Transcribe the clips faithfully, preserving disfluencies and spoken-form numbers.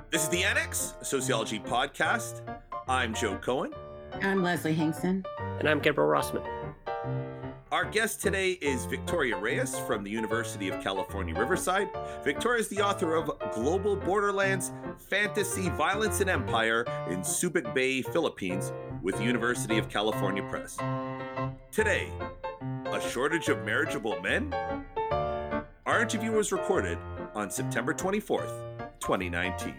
This is the Annex, a sociology podcast. I'm Joe Cohen. I'm Leslie Hinkson. And I'm Gabriel Rossman. Our guest today is Victoria Reyes from the University of California, Riverside. Victoria is the author of Global Borderlands, Fantasy, Violence, and Empire in Subic Bay, Philippines, with the University of California Press. Today, a shortage of marriageable men? Our interview was recorded on September twenty-fourth, twenty nineteen.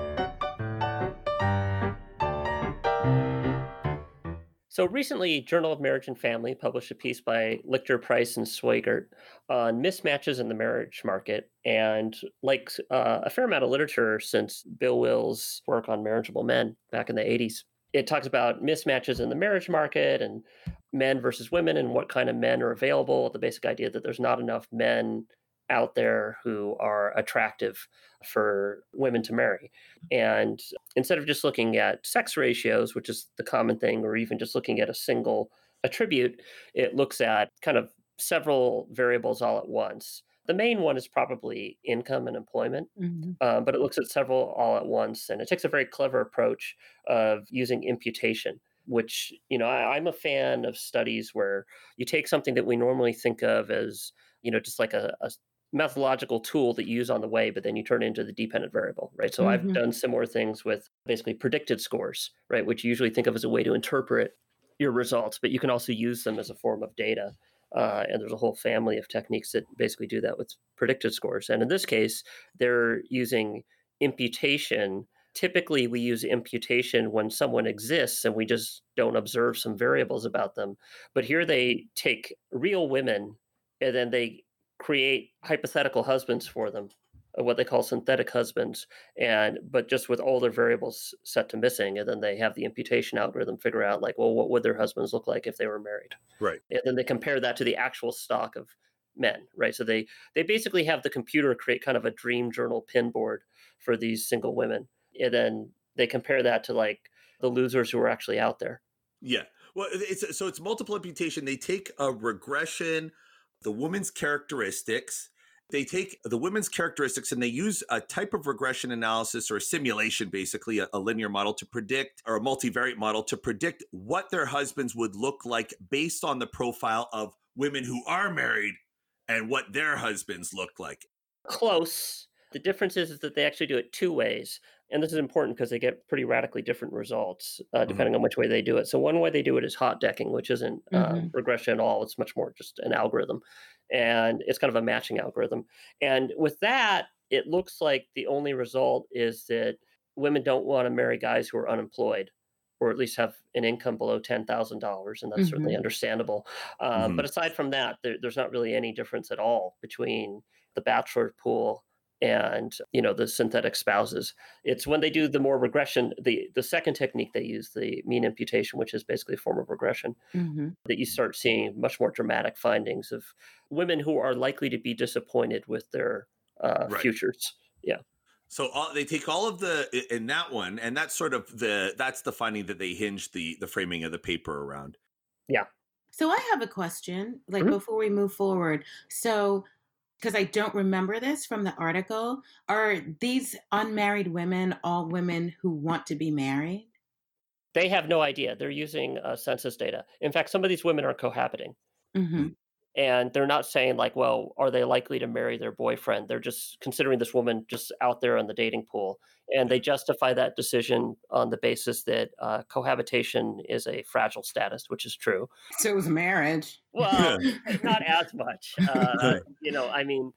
So recently, Journal of Marriage and Family published a piece by Lichter, Price, and Swigert on mismatches in the marriage market. And like uh, a fair amount of literature since Bill Will's work on marriageable men back in the eighties, it talks about mismatches in the marriage market and men versus women and what kind of men are available. The basic idea that there's not enough men out there who are attractive for women to marry. And instead of just looking at sex ratios, which is the common thing, or even just looking at a single attribute, it looks at kind of several variables all at once. The main one is probably income and employment, mm-hmm. um, but it looks at several all at once. And it takes a very clever approach of using imputation, which, you know, I, I'm a fan of studies where you take something that we normally think of as, you know, just like a, a methodological tool that you use on the way, but then you turn it into the dependent variable, right? So mm-hmm. I've done similar things with basically predicted scores, right? Which you usually think of as a way to interpret your results, but you can also use them as a form of data. Uh, and there's a whole family of techniques that basically do that with predicted scores. And in this case, they're using imputation. Typically, we use imputation when someone exists and we just don't observe some variables about them. But here they take real women and then they create hypothetical husbands for them, what they call synthetic husbands, and but just with all their variables set to missing, and then they have the imputation algorithm figure out like, well, what would their husbands look like if they were married? Right. And then they compare that to the actual stock of men, right? So they they basically have the computer create kind of a dream journal pin board for these single women, and then they compare that to like the losers who are actually out there. Yeah. Well, it's so it's multiple imputation. They take a regression, the woman's characteristics. They take the women's characteristics and they use a type of regression analysis or a simulation, basically a, a linear model to predict, or a multivariate model to predict what their husbands would look like based on the profile of women who are married and what their husbands look like. Close. The difference is, is that they actually do it two ways. And this is important because they get pretty radically different results uh, depending mm-hmm. on which way they do it. So one way they do it is hot decking, which isn't mm-hmm. um, regression at all. It's much more just an algorithm. And it's kind of a matching algorithm. And with that, it looks like the only result is that women don't want to marry guys who are unemployed, or at least have an income below ten thousand dollars. And that's mm-hmm. certainly understandable. Um, mm-hmm. But aside from that, there, there's not really any difference at all between the bachelor pool and, you know, the synthetic spouses. It's when they do the more regression, the, the second technique they use, the mean imputation, which is basically a form of regression, mm-hmm. that you start seeing much more dramatic findings of women who are likely to be disappointed with their uh, right. futures. Yeah. So all, they take all of the, in that one, and that's sort of the, that's the finding that they hinge the, the framing of the paper around. Yeah. So I have a question, like mm-hmm. before we move forward. So because I don't remember this from the article, are these unmarried women all women who want to be married? They have no idea. They're using uh, census data. In fact, some of these women are cohabiting. Mm-hmm. And they're not saying like, well, are they likely to marry their boyfriend? They're just considering this woman just out there in the dating pool. And they justify that decision on the basis that uh, cohabitation is a fragile status, which is true. So it was marriage. Well, not as much. Uh, you know, I mean,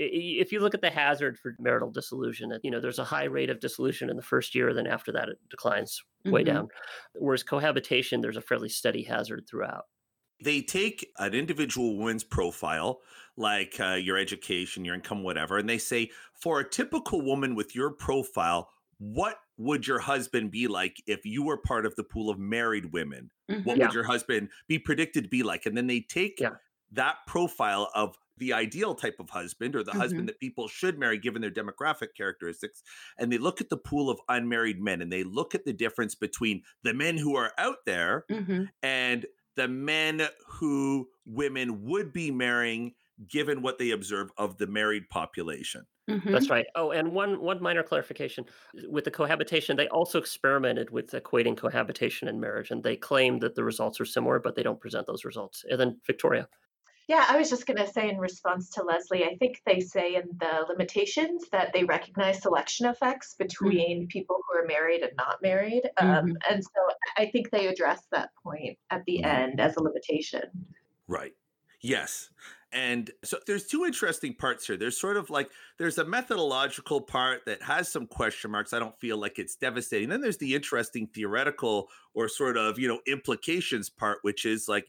if you look at the hazard for marital dissolution, you know, there's a high rate of dissolution in the first year. Then after that, it declines way mm-hmm. down. Whereas cohabitation, there's a fairly steady hazard throughout. They take an individual woman's profile, like uh, your education, your income, whatever, and they say, for a typical woman with your profile, what would your husband be like if you were part of the pool of married women? Mm-hmm. What yeah. would your husband be predicted to be like? And then they take yeah. that profile of the ideal type of husband, or the mm-hmm. husband that people should marry given their demographic characteristics, and they look at the pool of unmarried men, and they look at the difference between the men who are out there mm-hmm. and the men who women would be marrying given what they observe of the married population. Mm-hmm. That's right. Oh, and one one minor clarification. With the cohabitation, they also experimented with equating cohabitation and marriage, and they claim that the results are similar, but they don't present those results. And then Victoria. Yeah, I was just going to say in response to Leslie, I think they say in the limitations that they recognize selection effects between people who are married and not married. Um, Mm-hmm. and so I think they address that point at the Mhm. end as a limitation. Right. Yes. And so there's two interesting parts here. There's sort of like there's a methodological part that has some question marks. I don't feel like it's devastating. Then there's the interesting theoretical or sort of, you know, implications part, which is like,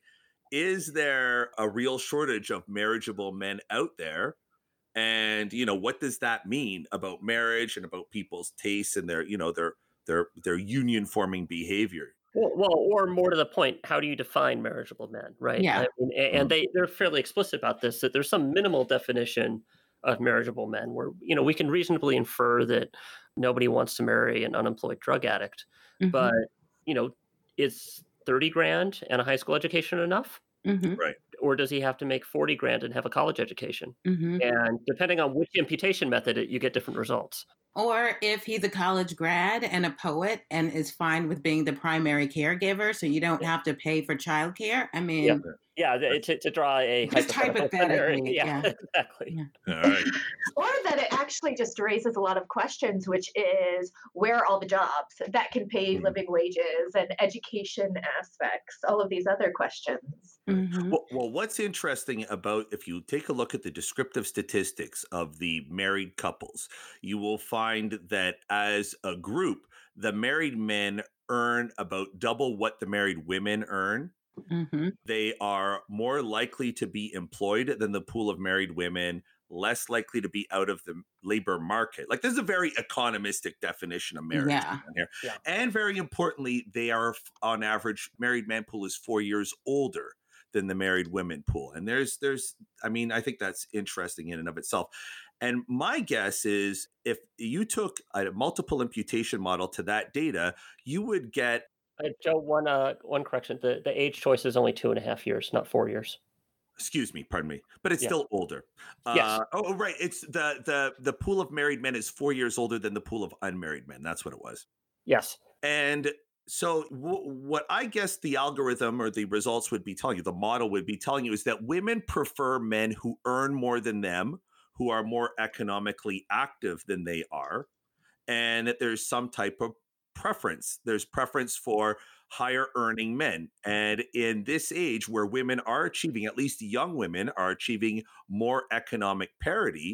is there a real shortage of marriageable men out there? And, you know, what does that mean about marriage and about people's tastes and their, you know, their their their union forming behavior? Well, well, or more to the point, how do you define marriageable men, right? Yeah. I mean, a- and Mhm. they they're fairly explicit about this, that there's some minimal definition of marriageable men where, you know, we can reasonably infer that nobody wants to marry an unemployed drug addict, Mm-hmm. but, you know, is thirty grand and a high school education enough? Mm-hmm. Right. Or does he have to make forty grand and have a college education? Mm-hmm. And depending on which imputation method, it- you get different results. Or if he's a college grad and a poet and is fine with being the primary caregiver, so you don't Yeah. have to pay for childcare. I Yeah. mean, Yeah, th- to, to draw a Just hypothetical scenario. hypothetically, Yeah, yeah. exactly. Yeah. All right. Or that it actually just raises a lot of questions, which is where are all the jobs that can pay Mhm. living wages and education aspects, all of these other questions. Mhm. Well, well, what's interesting about if you take a look at the descriptive statistics of the married couples, you will find that as a group, the married men earn about double what the married women earn. Mhm. They are more likely to be employed than the pool of married women, less likely to be out of the labor market. Like, this is a very economistic definition of marriage Yeah. down here. Yeah. And very importantly, they are, f- on average, married man pool is four years older than the married women pool. And there's, there's, I mean, I think that's interesting in and of itself. And my guess is if you took a multiple imputation model to that data, you would get, Uh, Joe, one uh, one correction: the the age choice is only two and a half years, not four years. excuse me, pardon me, but it's Yeah. still older. Yes. Uh, oh, right. It's the the the pool of married men is four years older than the pool of unmarried men. That's what it was. Yes. And so, w- what I guess the algorithm or the results would be telling you, the model would be telling you, is that women prefer men who earn more than them, who are more economically active than they are, and that there's some type of preference. There's preference for higher earning men. And in this age where women are achieving, at least young women are achieving more economic parity,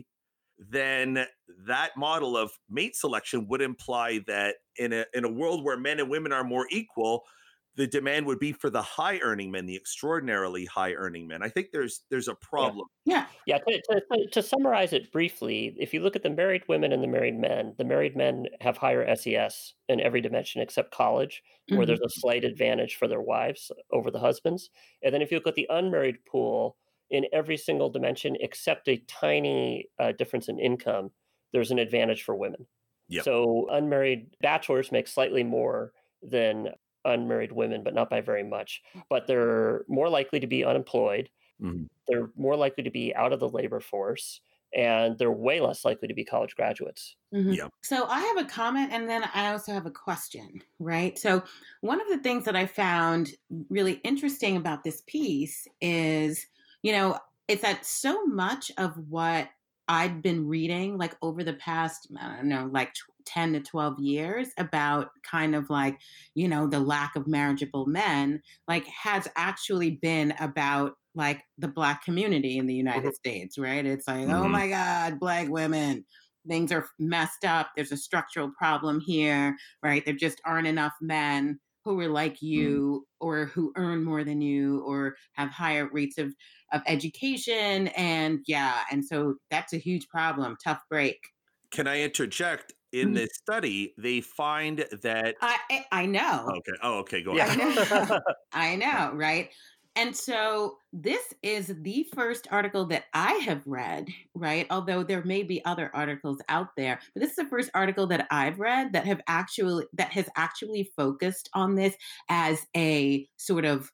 then that model of mate selection would imply that in a in a world where men and women are more equal, the demand would be for the high earning men, the extraordinarily high earning men. I think there's there's a problem. Yeah. Yeah. To, to, to- to summarize it briefly, if you look at the married women and the married men, the married men have higher S E S in every dimension except college, where Mhm. there's a slight advantage for their wives over the husbands. And then if you look at the unmarried pool, in every single dimension except a tiny uh, difference in income, there's an advantage for women. Yep. So unmarried bachelors make slightly more than unmarried women, but not by very much. But they're more likely to be unemployed. Mhm. They're more likely to be out of the labor force, and they're way less likely to be college graduates. Mhm. Yep. So I have a comment and then I also have a question, right? So one of the things that I found really interesting about this piece is, you know, it's that so much of what I've been reading like over the past, I don't know, like tw- ten to twelve years about kind of like, you know, the lack of marriageable men, like has actually been about like the Black community in the United Mhm. States, right? It's like, oh Mhm. my God, Black women, things are messed up. There's a structural problem here, right? There just aren't enough men who are like you or who earn more than you or have higher rates of, of education. And yeah, and so that's a huge problem. Tough break. Can I interject? In Mhm. this study, they find that. I I I know. Okay. Oh, okay. Go I ahead. know. I know, right? And so this is the first article that I have read, right? Although there may be other articles out there, but this is the first article that I've read that have actually that has actually focused on this as a sort of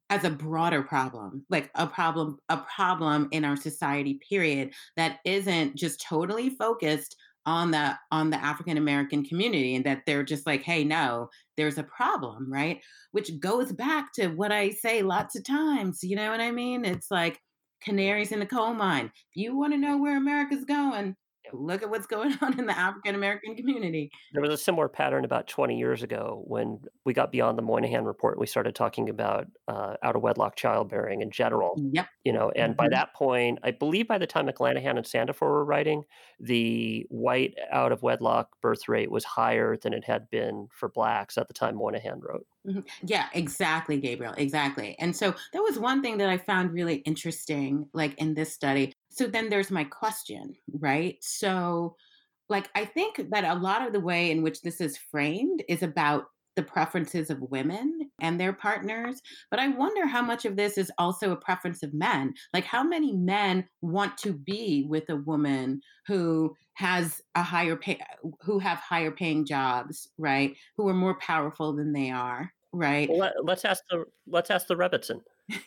as a broader problem, like a problem, a problem in our society, period, that isn't just totally focused on the on the African American community, and that they're just like, hey, no, there's a problem, right? Which goes back to what I say lots of times. You know what I mean? It's like canaries in the coal mine. If you want to know where America's going, look at what's going on in the African American community. There was a similar pattern about twenty years ago when we got beyond the Moynihan Report. We started talking about uh, out of wedlock childbearing in general. Yep. You know, and by Mhm. that point, I believe by the time McLanahan and Sandifer were writing, the white out of wedlock birth rate was higher than it had been for blacks at the time Moynihan wrote. Mhm. Yeah, exactly, Gabriel. Exactly. And so that was one thing that I found really interesting, like in this study. So then there's my question, right? So, like, I think that a lot of the way in which this is framed is about the preferences of women and their partners. But I wonder how much of this is also a preference of men. Like, how many men want to be with a woman who has a higher pay, who have higher paying jobs, right? Who are more powerful than they are, right? Well, let, let's ask the let's ask the Rebbitzin.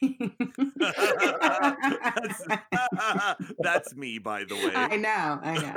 that's, that's me, by the way. I know,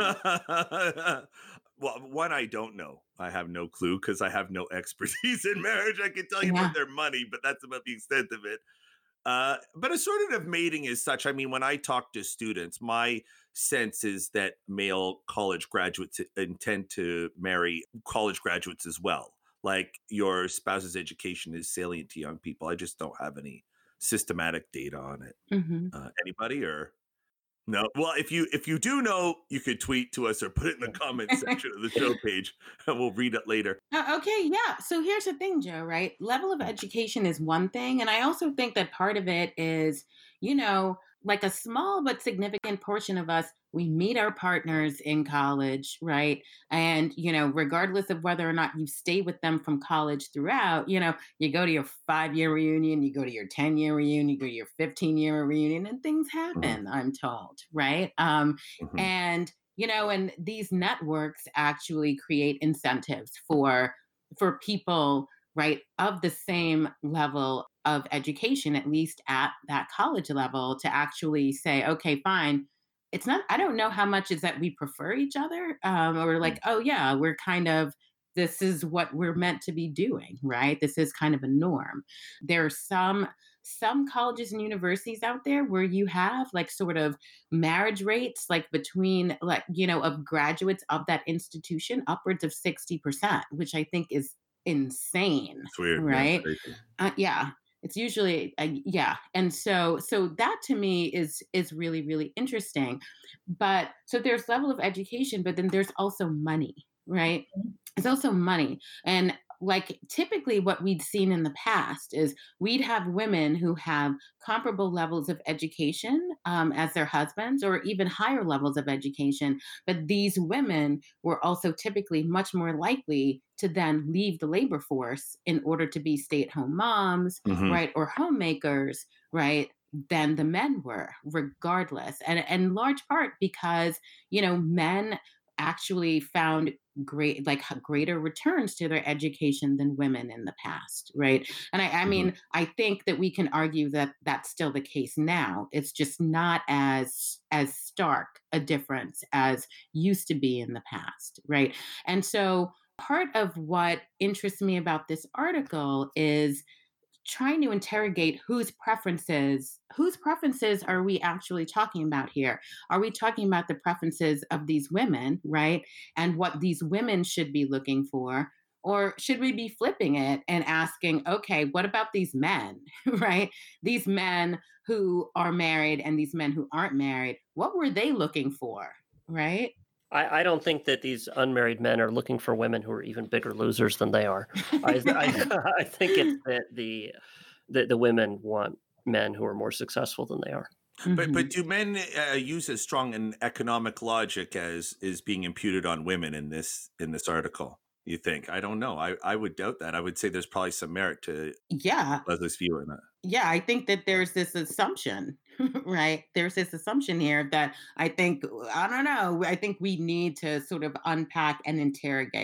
I know. Well, one, I don't know. I have no clue because I have no expertise in marriage. I can tell you Yeah. about their money, but that's about the extent of it. Uh, but assortative mating is such. I mean, when I talk to students, my sense is that male college graduates intend to marry college graduates as well. Like your spouse's education is salient to young people. I just don't have any systematic data on it. Mhm. Uh, anybody or no? Well, if you if you do know, you could tweet to us or put it in the comment section of the show page, and we'll read it later. Uh, okay, yeah. So here's the thing, Joe, right? Level of education is one thing. And I also think that part of it is, you know, like a small but significant portion of us, we meet our partners in college, right? And, you know, regardless of whether or not you stay with them from college throughout, you know, you go to your five year reunion, you go to your ten year reunion, you go to your fifteen year reunion, and things happen, I'm told, right? Um, Mhm. and you know, and these networks actually create incentives for for people, right, of the same level of education, at least at that college level, to actually say, okay, fine. It's not, I don't know how much is that we prefer each other, um, or like, oh yeah, we're kind of, this is what we're meant to be doing, right? This is kind of a norm. There are some some colleges and universities out there where you have like sort of marriage rates, like between, like, you know, of graduates of that institution, upwards of sixty percent, which I think is insane, It's weird. Yeah, it's right? crazy. Uh, yeah, it's usually uh, yeah. And so so that to me is is really really interesting. But so there's level of education, but then there's also money, right? It's also money. And like typically what we'd seen in the past is we'd have women who have comparable levels of education um, as their husbands, or even higher levels of education. But these women were also typically much more likely to then leave the labor force in order to be stay at home moms, Mhm. right? Or homemakers, right? Than the men were, regardless. And in large part because, you know, men actually found great like h- greater returns to their education than women in the past, right? And i, I Mhm. mean I think that we can argue that that's still the case now. It's just not as as stark a difference as used to be in the past, right? And so part of what interests me about this article is trying to interrogate whose preferences whose preferences are we actually talking about here. Are we talking about the preferences of these women, right, and what these women should be looking for, or should we be flipping it and asking, okay, what about these men, right? These men who are married and these men who aren't married, what were they looking for, right? I, I don't think that these unmarried men are looking for women who are even bigger losers than they are. I, I, I think it's that the, the the women want men who are more successful than they are. But but Mhm. do men uh, use as strong an economic logic as is being imputed on women in this in this article? You think? I don't know. I, I would doubt that. I would say there's probably some merit to Yeah, Leslie's view on that. yeah, I think that there's this assumption, right? There's this assumption here that I think, I don't know, I think we need to sort of unpack and interrogate.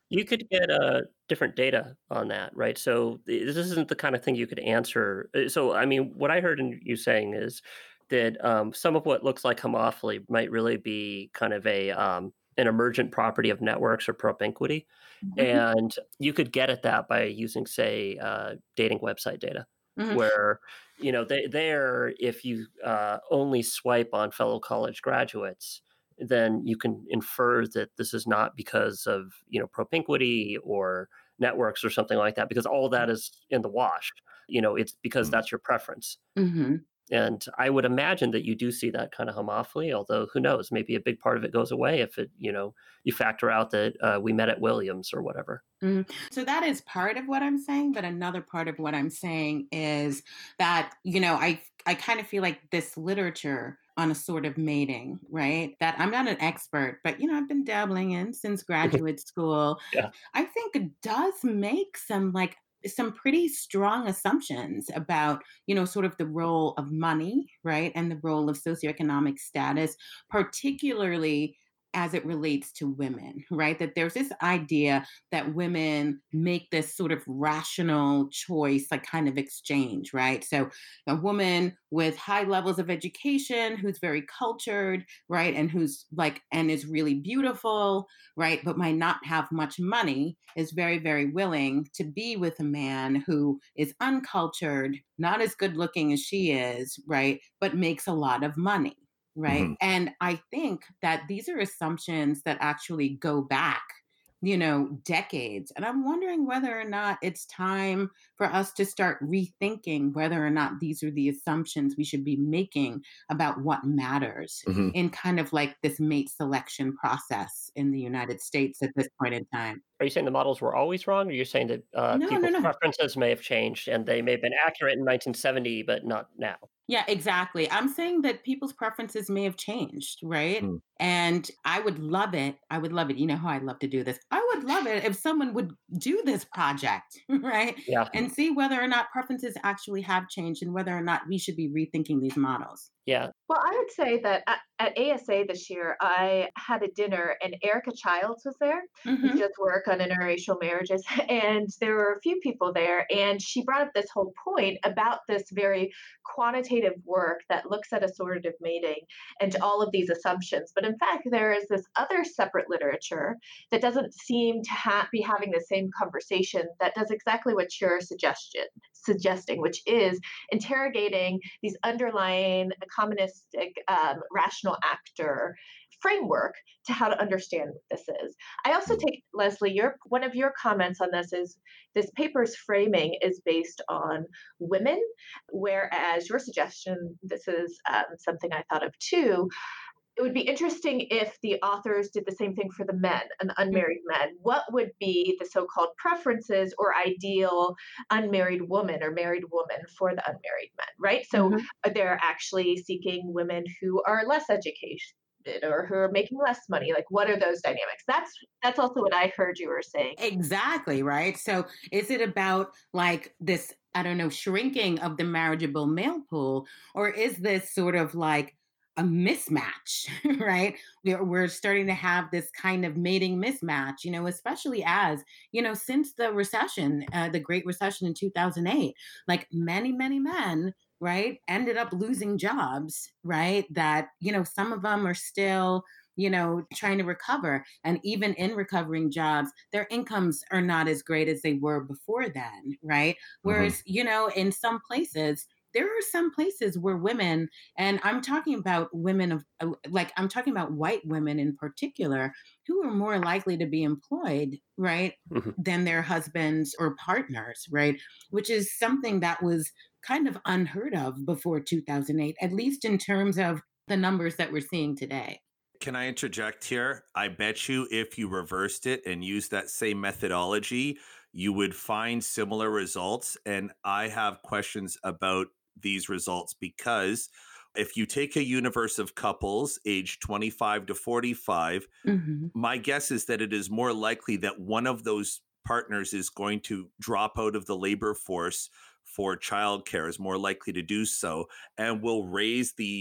You could get uh, different data on that, right? So th- this isn't the kind of thing you could answer. uh, So, I mean, what I heard in you saying is that um, some of what looks like homophily might really be kind of a um, an emergent property of networks or propinquity, Mhm, and you could get at that by using, say, uh, dating website data, mhm, where you know they, there, if you uh, only swipe on fellow college graduates, then you can infer that this is not because of you know propinquity or networks or something like that, because all that is in the wash. You know, it's because Mm. that's your preference. mhm. And I would imagine that you do see that kind of homophily, although who knows, maybe a big part of it goes away if it, you know, you factor out that uh, we met at Williams or whatever. Mm. So that is part of what I'm saying, but another part of what I'm saying is that, you know, I I kind of feel like this literature on a sort of mating, right? That I'm not an expert, but you know, I've been dabbling in since graduate school. Yeah. I think it does make some like some pretty strong assumptions about, you know, sort of the role of money, right? And the role of socioeconomic status, particularly as it relates to women, right? That there's this idea that women make this sort of rational choice, like kind of exchange, right? So a woman with high levels of education, who's very cultured, right? And who's like, and is really beautiful, right? But might not have much money, is very, very willing to be with a man who is uncultured, not as good looking as she is, right? But makes a lot of money. Right. Mhm. And I think that these are assumptions that actually go back, you know, decades. And I'm wondering whether or not it's time for us to start rethinking whether or not these are the assumptions we should be making about what matters Mhm. in kind of like this mate selection process in the United States at this point in time. Are you saying the models were always wrong? Or you're saying that uh, No, no, people's no. preferences may have changed and they may have been accurate in nineteen seventy, but not now? Yeah, exactly. I'm saying that people's preferences may have changed, right? Mm. And I would love it. I would love it. You know how I love to do this. I would love it if someone would do this project, right? Yeah. And see whether or not preferences actually have changed and whether or not we should be rethinking these models. Yeah. Well, I would say that at, at A S A this year, I had a dinner and Erica Childs was there, who Hmm. does work on interracial marriages. And there were a few people there. And she brought up this whole point about this very quantitative work that looks at assortative mating and all of these assumptions. But in fact, there is this other separate literature that doesn't seem to ha- be having the same conversation that does exactly what you're suggestion, suggesting, which is interrogating these underlying commonistic um, rational actor framework to how to understand what this is. I also Mm. take Leslie, your one of your comments on this is this paper's framing is based on women, whereas your suggestion, this is um, something I thought of too, it would be interesting if the authors did the same thing for the men and the unmarried men. What would be the so-called preferences or ideal unmarried woman or married woman for the unmarried men, right? So Hmm. they're actually seeking women who are less educated or who are making less money. Like, what are those dynamics? That's that's also what I heard you were saying. Exactly, right? So is it about like this, I don't know, shrinking of the marriageable male pool, or is this sort of like a mismatch, right? We're, we're starting to have this kind of mating mismatch, you know, especially as, you know, since the recession, uh, the Great Recession in two thousand eight, like many, many men, right, ended up losing jobs, right? That, you know, some of them are still, you know, trying to recover. And even in recovering jobs, their incomes are not as great as they were before then, right? Mhm. Whereas, you know, in some places, there are some places where women, and I'm talking about women of, uh, like, I'm talking about white women in particular, who are more likely to be employed, right, Mhm. than their husbands or partners, right? Which is something that was kind of unheard of before two thousand eight, at least in terms of the numbers that we're seeing today. Can I interject here? I bet you if you reversed it and used that same methodology, you would find similar results. And I have questions about these results because if you take a universe of couples aged twenty-five to forty-five, Hmm. my guess is that it is more likely that one of those partners is going to drop out of the labor force for childcare, is more likely to do so, and will raise the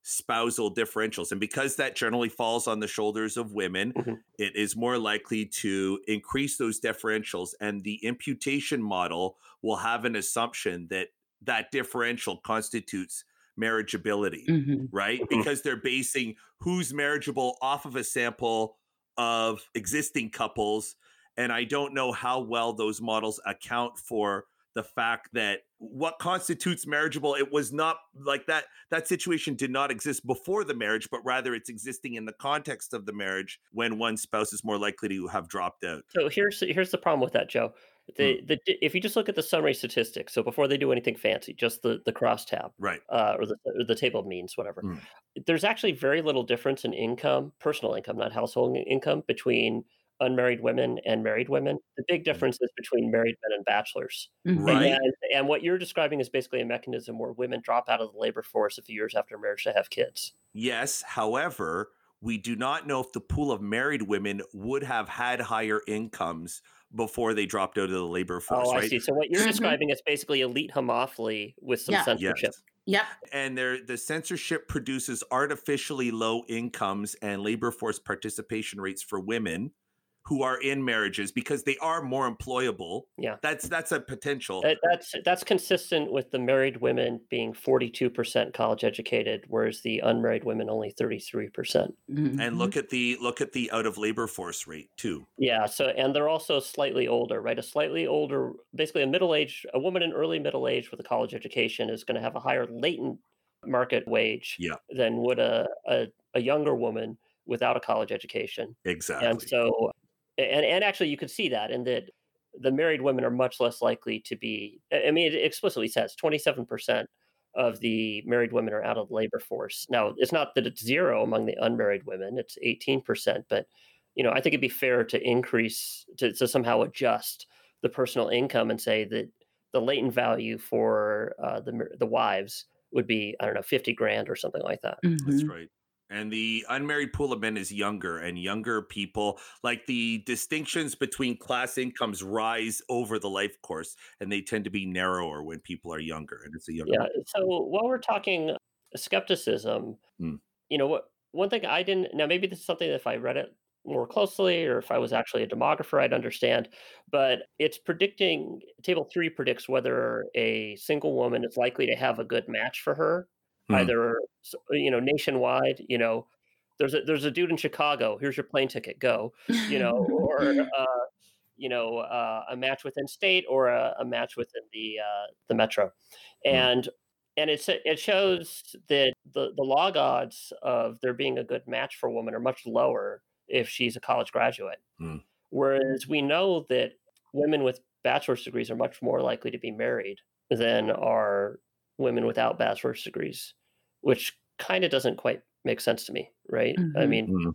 spousal differentials. And because that generally falls on the shoulders of women, Mhm. it is more likely to increase those differentials. And the imputation model will have an assumption that that differential constitutes marriageability, Mhm. right? Mhm. Because they're basing who's marriageable off of a sample of existing couples. And I don't know how well those models account for the fact that what constitutes marriageable, it was not like that. That situation did not exist before the marriage, but rather it's existing in the context of the marriage when one spouse is more likely to have dropped out. So here's here's the problem with that, Joe. Mm, The the if you just look at the summary statistics, so before they do anything fancy, just the the crosstab right. uh, or the or the table of means, whatever. Mm, There's actually very little difference in income, personal income, not household income, between unmarried women and married women. The big difference is between married men and bachelors. Mhm. right. And and what you're describing is basically a mechanism where women drop out of the labor force a few years after marriage to have kids. Yes. However, we do not know if the pool of married women would have had higher incomes before they dropped out of the labor Oh, force, I right? see. So what you're Mhm. describing is basically elite homophily with some Yeah. censorship. Yes. Yep. And there, the censorship produces artificially low incomes and labor force participation rates for women who are in marriages because they are more employable. Yeah. That's that's a potential. That that's that's consistent with the married women being forty-two percent college educated, whereas the unmarried women only thirty-three percent. And Mhm. look at the look at the out of labor force rate too. Yeah, so and they're also slightly older, right? A slightly older, basically a middle age, a woman in early middle age with a college education is going to have a higher latent market wage Yeah, than would a, a a younger woman without a college education. And exactly. so, and and actually, you could see that in that the married women are much less likely to be. I I mean, it explicitly says twenty-seven percent of the married women are out of the labor force. Now, it's not that it's zero among the unmarried women; it's eighteen percent, but you know, I think it'd be fair to increase to, to somehow adjust the personal income and say that the latent value for uh, the mar- the wives would be I don't know fifty grand or something like that. That's Mhm. right. And the unmarried pool of men is younger, and younger people, like the distinctions between class incomes rise over the life course, and they tend to be narrower when people are younger, and it's a younger. Yeah. So while we're talking skepticism, Mm, you know what? One thing I didn't now maybe this is something that if I read it more closely or if I was actually a demographer, I'd understand. But it's predicting table three predicts whether a single woman is likely to have a good match for her, mm, either s- you know nationwide. You know, there's a there's a dude in Chicago. Here's your plane ticket. Go. You know, or uh, you know uh, a match within state or a, a match within the uh, the metro, mm. and and it's it shows that the the log odds of there being a good match for a woman are much lower if she's a college graduate. Mm. Whereas we know that women with bachelor's degrees are much more likely to be married than are women without bachelor's degrees, which kind of doesn't quite make sense to me, right? I Mhm. mean, Mm.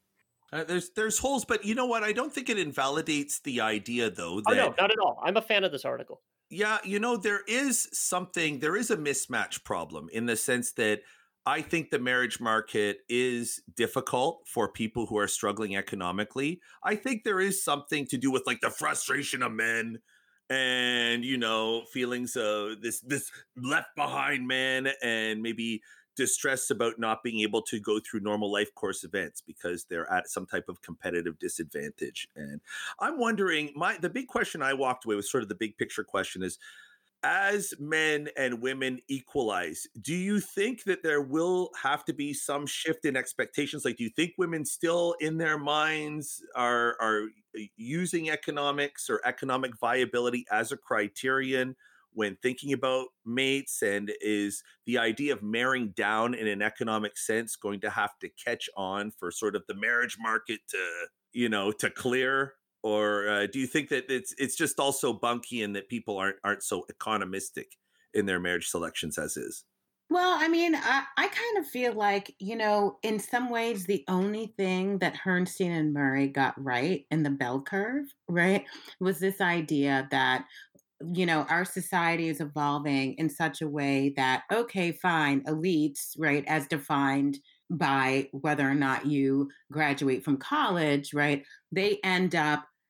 Uh, there's there's holes, but you know what? I don't think it invalidates the idea, though, oh that no, not at all. I'm a fan of this article. yeah, you know, there is something, there is a mismatch problem in the sense that I think the marriage market is difficult for people who are struggling economically. I think there is something to do with like the frustration of men and you know feelings of this this left behind man and maybe distress about not being able to go through normal life course events because they're at some type of competitive disadvantage. And I'm wondering, my the big question I walked away with, sort of the big picture question, is as men and women equalize, do you think that there will have to be some shift in expectations? Like, do you think women still in their minds are are using economics or economic viability as a criterion when thinking about mates? And is the idea of marrying down in an economic sense going to have to catch on for sort of the marriage market to, you know, to clear? Or uh, do you think that it's it's just also bunky and that people aren't aren't so economistic in their marriage selections as is? Well, I mean, I, I kind of feel like, you know, in some ways, the only thing that Bernstein and Murray got right in the bell curve, right, was this idea that, you know, our society is evolving in such a way that, okay, fine, elites, right, as defined by whether or not you graduate from college, right, they end up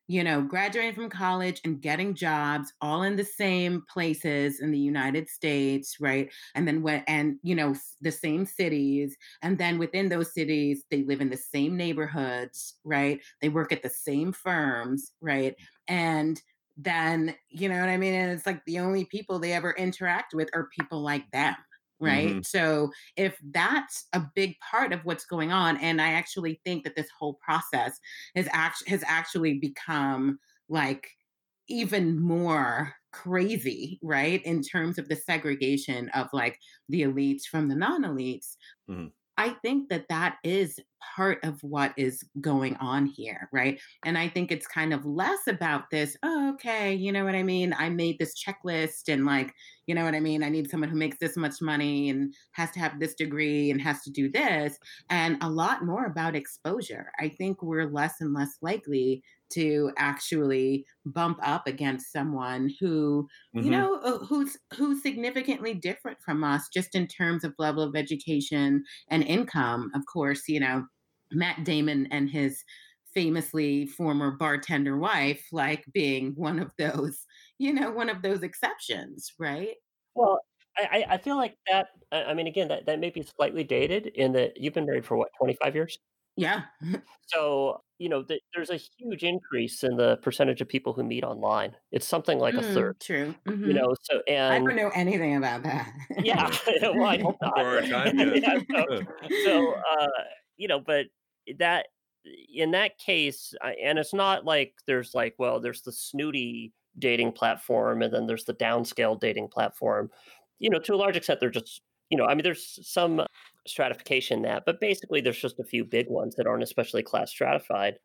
you know, graduating from college and getting jobs all in the same places in the United States, right? And then when, and, you know, s- the same cities. And then within those cities, they live in the same neighborhoods, right? They work at the same firms, right? And then, you know what I mean? And it's like the only people they ever interact with are people like them. Right. Hmm. So if that's a big part of what's going on, and I actually think that this whole process has act- has actually become like even more crazy, right? In terms of the segregation of like the elites from the non-elites. Hmm. I think that that is part of what is going on here, right? And I think it's kind of less about this, oh, okay, you know what I mean? I made this checklist and like, you know what I mean? I need someone who makes this much money and has to have this degree and has to do this, and a lot more about exposure. I think we're less and less likely to actually bump up against someone who, you Hmm. know, uh, who's who's significantly different from us just in terms of level of education and income. Of course, you know, Matt Damon and his famously former bartender wife, like being one of those, you know, one of those exceptions, right? Well, I I I feel like that I I mean, again, that that may be slightly dated in that you've been married for what, twenty-five years? Yeah. So, you know, th there's a huge increase in the percentage of people who meet online. It's something like a third, Mm, true. you Hmm. know, so I and don't know anything about that. yeah, well, I hope not. Before our time, yeah. Yeah, so Huh. so, uh, you know, but that in that case, I and it's not like there's like, well, there's the snooty dating platform, and then there's the downscale dating platform. You know, to a large extent, they're just, you know, I mean, there's some stratification in that, but basically there's just a few big ones that aren't especially class stratified.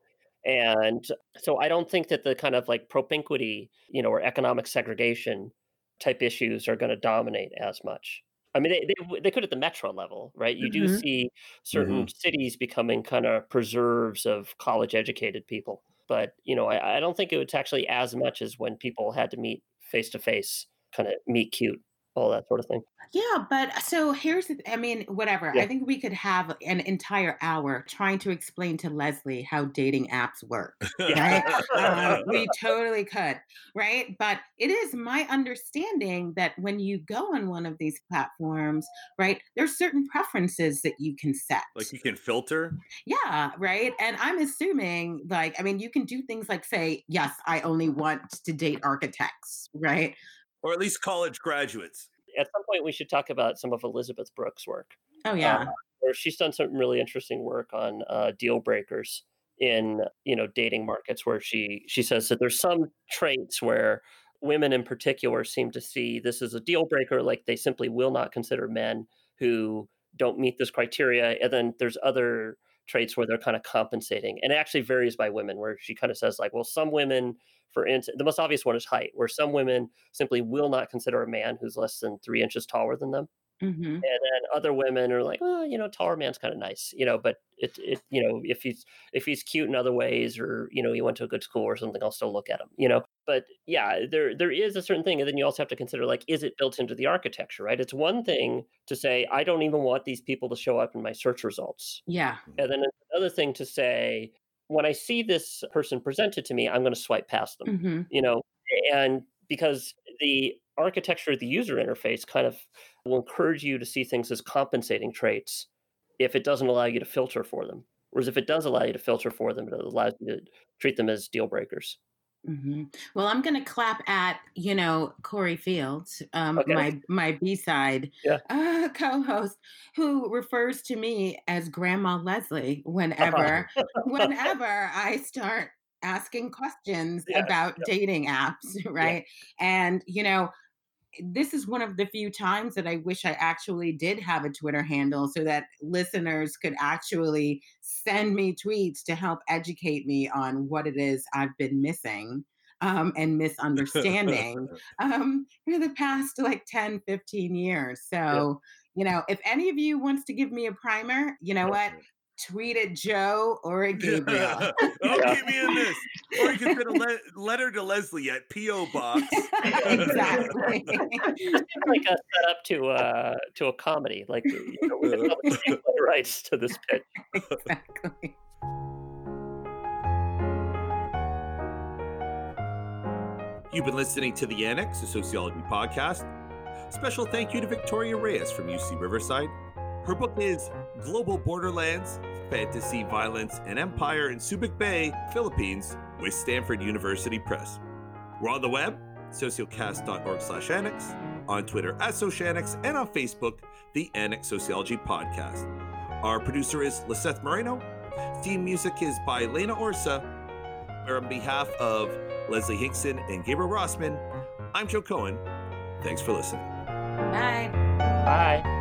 And so I don't think that the kind of like propinquity, you know, or economic segregation type issues are going to dominate as much. I mean, they, they w- they could at the metro level, right? You do Hmm. see certain Hmm. cities becoming kind of preserves of college educated people, but you know, I, I don't think it was actually as much as when people had to meet face to face, kind of meet cute, all that sort of thing. Yeah, but so here's the, I mean, whatever. Yeah, I think we could have an entire hour trying to explain to Leslie how dating apps work, right? Um, we totally could, right? But it is my understanding that when you go on one of these platforms, right, there's certain preferences that you can set. Like you can filter, Yeah, right. And I'm assuming, like, I mean, you can do things like say, yes, I only want to date architects, right? or at least college graduates. at some point we should talk about some of Elizabeth Brooks' work, Oh, uh, yeah. where she's done some really interesting work on uh, deal breakers in, you know, dating markets, where she she says that there's some traits where women in particular seem to see this as a deal breaker, like they simply will not consider men who don't meet this criteria, and then there's other traits where they're kind of compensating, and it actually varies by women, where she kind of says like, well, some women, for instance, the most obvious one is height, where some women simply will not consider a man who's less than three inches taller than them. Hmm. And then other women are like, "Oh, you know, taller man's kinda nice," you know, but it it you know, if he's if he's cute in other ways, or, you know, he went to a good school or something, I'll still look at him, you know? But, yeah, there there is a certain thing, and then you also have to consider, like, is it built into the architecture, right? It's one thing to say, "I don't even want these people to show up in my search results." Yeah. And then it's another thing to say, "When I see this person presented to me, I'm gonna swipe past them," Hmm. you know? And because the architecture of the user interface kind of will encourage you to see things as compensating traits if it doesn't allow you to filter for them. Whereas if it does allow you to filter for them, it allows you to treat them as deal breakers. Hmm. Well, I'm going to clap at, you know, Corey Fields, um, Okay. my my B side Yeah. uh, co-host, who refers to me as Grandma Leslie whenever whenever I start asking questions Yeah. about dating apps, Yeah. right? And you know, this is one of the few times that I wish I actually did have a Twitter handle so that listeners could actually send me tweets to help educate me on what it is I've been missing um, and misunderstanding um, for the past like ten, fifteen years. Yeah. So, you know, if any of you wants to give me a primer, you know what? Tweet at Joe or at Gabriel. Yeah. Oh, Yeah. keep me in this. Or you can send a le- letter to Leslie at P O Box. Exactly. This seems like a setup to uh to a comedy. Like, you know, we could probably screenplay rights to this pitch. Exactly. You've been listening to The Annex, a sociology podcast. Special thank you to Victoria Reyes from U C Riverside. Her book is Global Borderlands, Fantasy, Violence, and Empire in Subic Bay, Philippines, with Stanford University Press. We're on the web, sociocast.org slash annex, on Twitter at Sociannex, and on Facebook, The Annex Sociology Podcast. Our producer is Liseth Moreno. Theme music is by Lena Orsa. On behalf of Leslie Hinkson and Gabriel Rossman, I'm Joe Cohen. Thanks for listening. Bye. Bye.